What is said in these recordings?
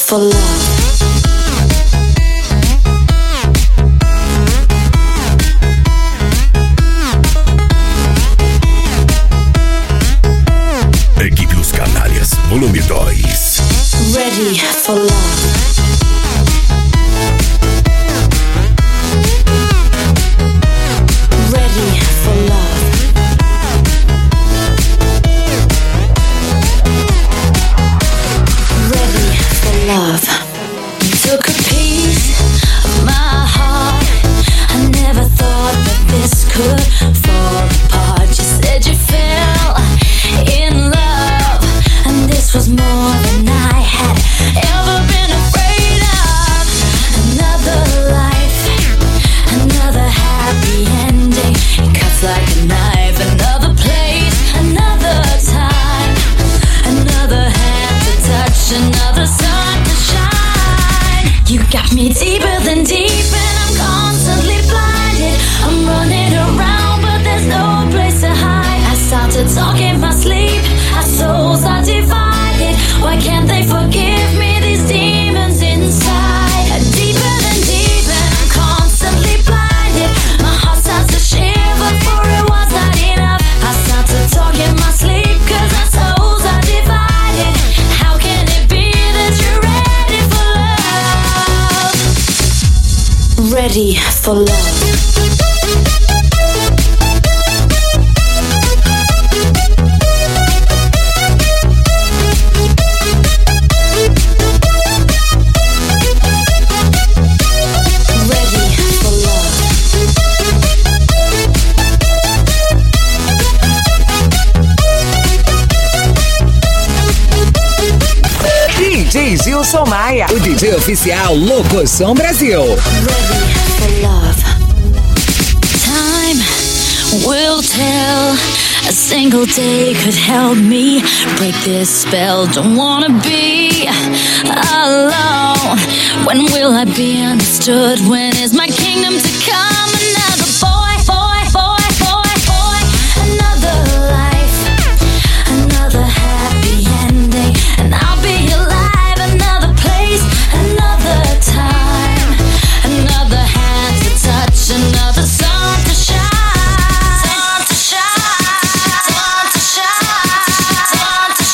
for love. Equipe Os Canalhas, volume 2. Ready for love. Ready for love. Ready for love. You took a piece of my heart. I never thought that this could fall apart. You said you fell in love, and this was more than I had ever been afraid of. Another life, another happy ending. It cuts like a knife. Another place, another time, another hand to touch, another sun to shine. You got me deeper than deep, and I'm constantly blinded. I'm running around, but there's no place to hide. I start to talk in my sleep. Our souls are divided. Why can't they forgive me? These demons inside. Deeper than deep, and I'm constantly blinded. My heart starts to shiver, for it was not enough. I start to talk in my sleep, 'cause our souls are divided. How can it be that you're ready for love? Ready for love. DJ Gilson Maia, o DJ oficial Locochão Brasil. Ready for love. Time will tell. A single day could help me break this spell. Don't wanna be alone. When will I be understood? When is my kingdom to come? Another boy, boy, boy, boy, boy. Another life, another happy ending, and I'll be alive. Another place, another time, another hand to touch, another sun to shine. Sun to shine, sun to shine, sun to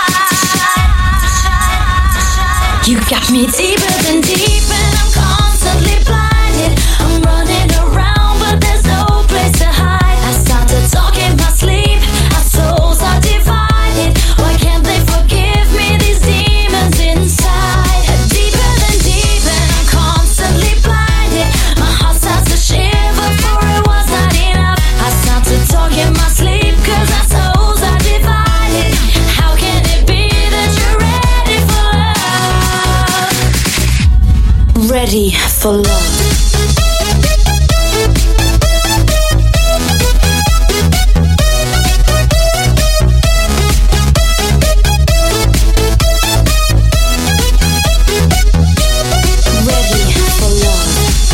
shine. You got me deeper than deep, and I'm constantly blinded. I'm running around, but there's no place to hide. I start to talk in my sleep. Our souls are divided. Why can't they forgive me? These demons inside. Deeper than deep, and I'm constantly blinded. My heart starts to shiver, for it was not enough. I start to talk in my sleep, 'cause our souls are divided. How can it be that you're ready for love? Ready for love. Ready for love.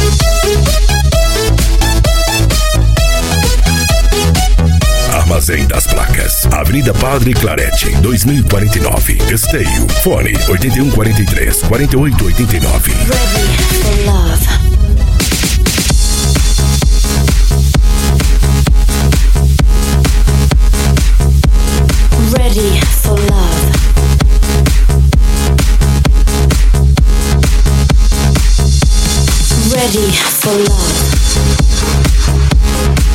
Armazém das Placas, Avenida Padre Clarete, 2049. Esteio, fone 8143-4889. Ready for love. Ready for love. Ready for love.